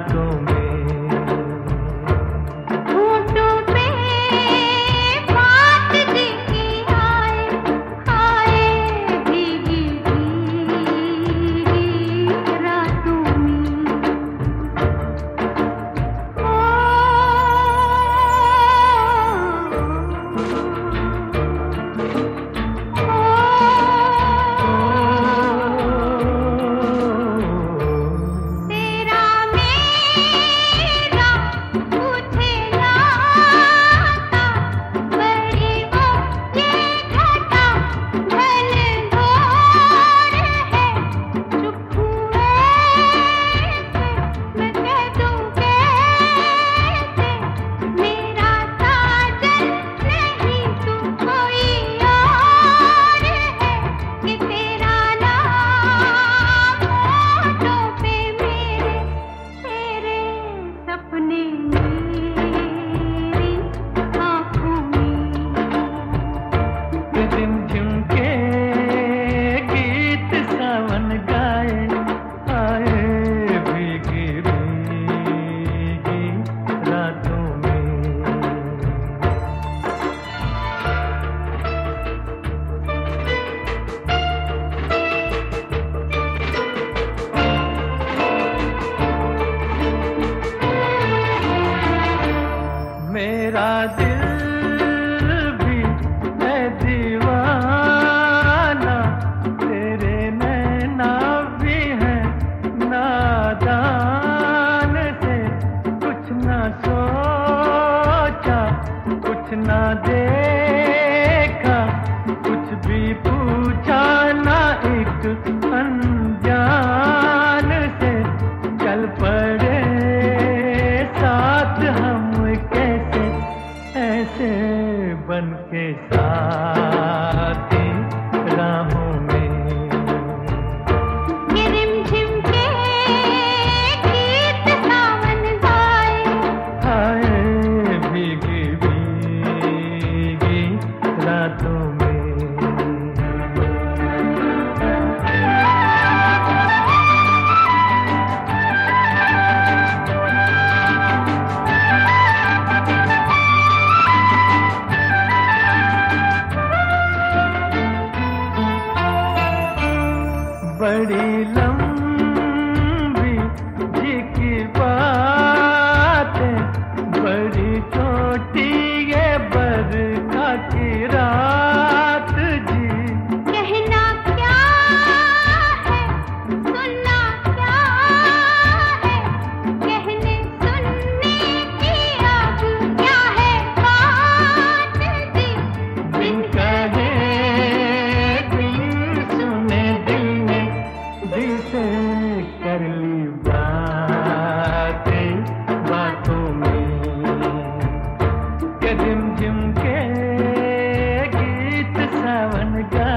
रातों में। झिमझिम के गीत सावन गाए, आए भीगी भीगी रातों में। मेरा दिल दीवाना, तेरे नैना भी है नादान से। कुछ ना सोचा, कुछ ना देखा, कुछ भी पूछा ना एक अनजान से। चल पड़े साथ हम कैसे, ऐसे बन के साथी राहों में। ये रिमझिम के गीत सावन गाए, आए भीगी भीगी रातों में। बड़ी लंबी जी की बातें, बड़ी छोटी ये बरखा की रात जी। कहना क्या है, सुनना क्या है, कहने सुनने की अब क्या है बात जी। बिन कहे दिल सुने, दिल ने दिल से कर ली बातें बातों में। के झिमझिम के गीत सावन गा